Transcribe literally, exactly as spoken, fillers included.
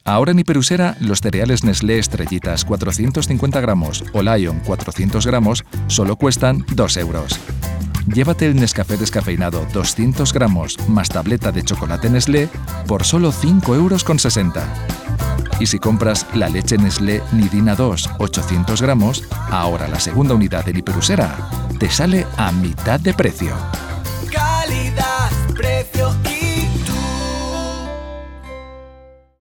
Ahora en Hiperusera, los cereales Nestlé Estrellitas cuatrocientos cincuenta gramos o Lion cuatrocientos gramos solo cuestan dos euros. Llévate el Nescafé descafeinado doscientos gramos más tableta de chocolate Nestlé por solo cinco euros con sesenta. Y si compras la leche Nestlé Nidina dos ochocientos gramos, ahora la segunda unidad en Hiperusera te sale a mitad de precio. Calidad, precio